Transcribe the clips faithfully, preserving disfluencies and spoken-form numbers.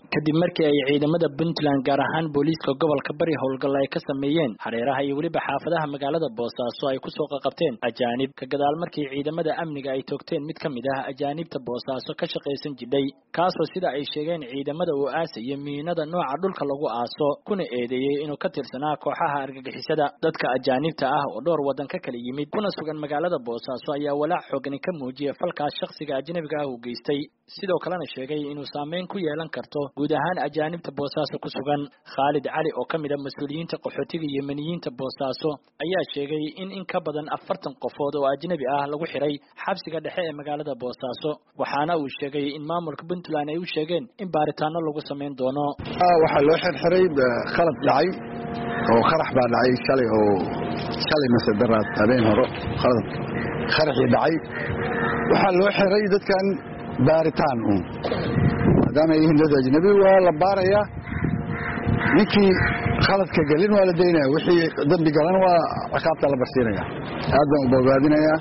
kadib markii ay ciidamada Puntland gaar ahaan booliiska gobolka Bari howlgal ay ka sameeyeen hareeraha iyo waliba xaafadaha magaalada Boosaaso ay ku soo qabteen ajaanib ka gadaal markii ciidamada amniga ay toogteen mid kamid ah ajaanibta Boosaaso ka shaqeysan jiray kaasoo sida ay sheegeen ciidamada oo aasay miinada nooca dhulka lagu aaso kuna eedeeyay inuu ka tirsanaa kooxaha argagixisada dadka ajaanibta ah oo dhowr wadan ka kala yimid kuna sugan magaalada Boosaaso ayaa walaac xooggan ka muujiyay falkaas shakhsiga ajnabiga ah uu geystay sidoo kalena sheegay inuu saameyn ku yeelan karto guud ahaan ajaanibta Boosaaso ku sugan Khalid Ali oo kamid ah mas'uuliyiinta qaxootiga Yemeniyiinta Boosaaso ayaa sheegay in in ka badan afartan qofood oo ajnabi ah lagu xiray xabsiga dhexe ee magaalada Boosaaso waxaana uu sheegay in maamulka Puntland ay u sheegeen in baaritaano lagu sameyn doono waxa loo xirxiray khalad dhacay oo qarax baa dhacay shalay oo shalay masdaraad habeen hore khalad qaraxi dhacay waxa loo xiray dadkan baaritaan uu hadana yihiin dad ajnabi waa la baaraya ninkii khaladka galin waa la deynaa wixii dambi galan waa ciqaabta la barsiinaya aad baan u bogaadinaya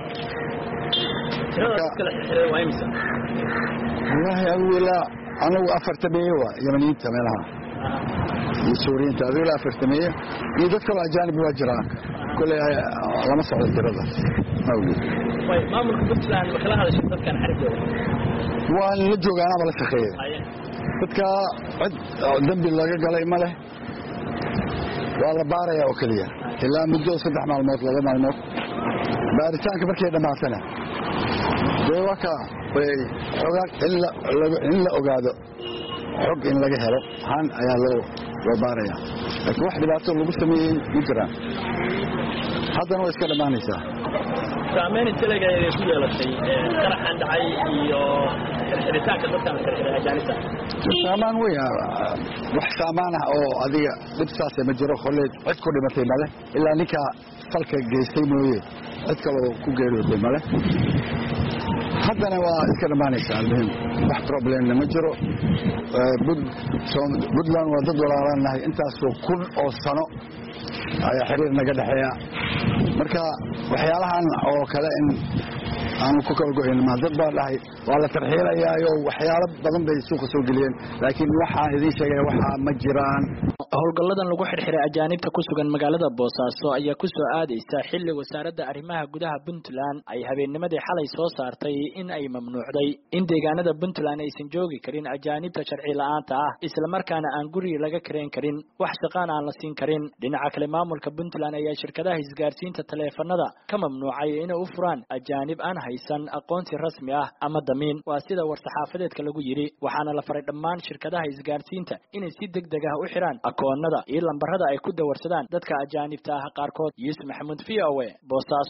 wallahi awila anagu afartameeyo waa Yemeniyiinta meelaha Suuriyiinta awila afartameeyo iyo dad kale ajaanib waa jiraan kulli lama socdo tirada awli way maamulka Puntland waxa la hadashay dadkan xarigooda waan la joogaana bala shaqeeyay dadka cid dambi laga galay ma leh waa la baaraya oo kaliya ilaa muddo saddex maalmood laba maalmood baaritaanka markay dhamaatana way waka way ogaad in la ogaado xog in laga helo han ayaa loo loo baaraya laakiin wax dhibaato lagu sameeyay ma jiraan haddana way iska dhamaanaysaa saameyn intalega ay ku yeelatay qaraxan dhacay iyo xirxiritaanka dadka xirxiray ajaanibta saamaan way wax saamaan ah oo adiga dibsaas ma jiro khaleed cid ku dhimatay male ilaa ninka falka geystay mooyee cid kale ku geeriyooday male haddana waa iska dhamaanaysaa muhiim wax problem ma jiro Puntland waa dad walaalanahay intaas oo kun oo sano ayaa xiriir naga dhaxeeya marka waxyaalahan oo kale in aan ku kala go'in ma dad baa dhahay waa la tarxiilayaa waxyaalo badan bay suuqa soo galiyeen laakiin waxa idin sheegay waxa ma jiraan howlgalladan lagu xirxiray ajaanibta ku sugan magaalada Boosaaso ayaa ku soo aadaysa xilli wasaaradda arrimaha gudaha Puntland ay habeennimadii xalay soo saartay in ay mamnuucday in deegaanada Puntland aysan joogi karin ajaanibta sharci la'aanta ah isla markaana aan guri laga kareen karin wax shaqaan aan la siin karin dhinaca kale maamulka Puntland ayaa shirkadaha isgaarsiinta taleefanada ka mamnuucay inay u furaan ajaanib aan haysan aqoonsi rasmi ah ama damiin waa sida war-saxaafadeedka lagu yiri waxaana la faray dhammaan shirkadaha isgaarsiinta inay si degdeg ah u xiraan akoonada iyo lambarada ay ku dawarsadaan dadka ajaanibta ah qaarkood Yusuf Maxamuud V O A Boosaaso.